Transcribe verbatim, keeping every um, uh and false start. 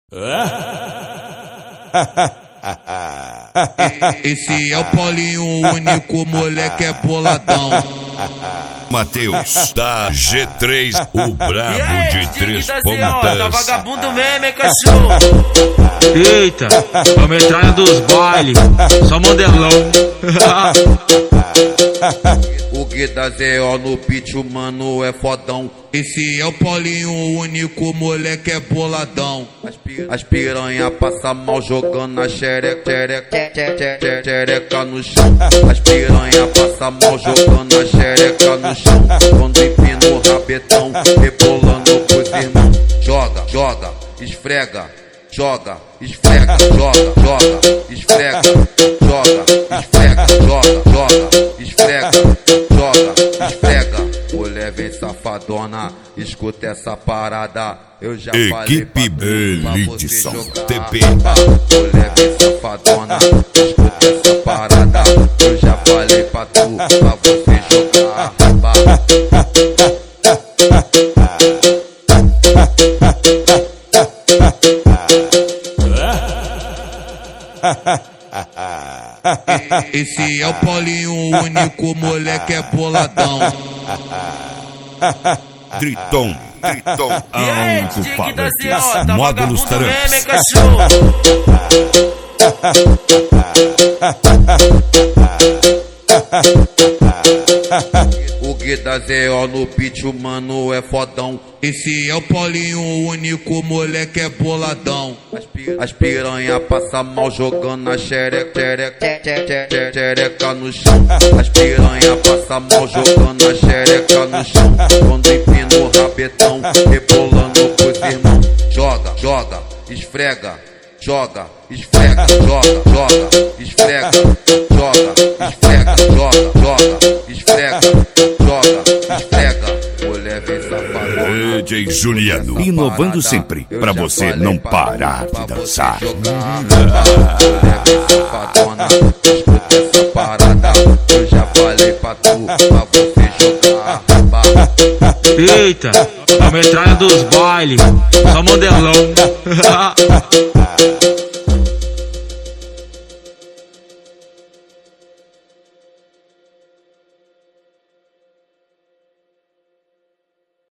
Esse é o Paulinho, o único moleque é boladão. Matheus, da G três, o brabo aí, de três tá pontas. Tá vagabundo mesmo, hein, cachorro? Eita, a metralha dos bailes, só modelão. O Gui da Zé O no beat, o mano é fodão. Esse é o Paulinho, o único moleque é boladão. As, pir as piranha passa mal jogando a xereca, xereca, xereca, xereca no chão. As piranha passa mal jogando a xereca no chão. Quando empina o rabetão, rebolando pros irmãos. Joga, joga, esfrega, joga, esfrega, joga, joga, esfrega, joga, esfrega, joga, joga, esfrega, joga, esfrega. Mulher vem safadona, escuta essa parada. Eu já Equipe Elitson T P. Mulher vem safadona, escuta essa parada. Eu já falei pra tu, pra você jogar. Esse é o Paulinho, o único moleque é boladão. Triton, Triton, alto-falantes, Tá módulos vagabundo mesmo, hein, trans. cachorro? O Gui da Zé O no beat, o mano é fodão. Esse é o Paulinho, o único moleque é boladão. As, pir as piranha passa mal jogando a xereca, xereca, xereca, xereca no chão. As piranha passa mal jogando a xereca no chão. Quando empina o rabetão, rebolando pros irmãos. Joga, joga, esfrega, joga, esfrega, joga, joga, esfrega, joga, esfrega, joga, joga, esfrega, joga, esfrega. Mulher vem safadona. D J Juliano, inovando sempre, pra você não parar de dançar. Mulher vem safadona, escuta essa parada. Eu já falei pra tu, pra você jogar. Eita, a metralha dos bailes, só modelão.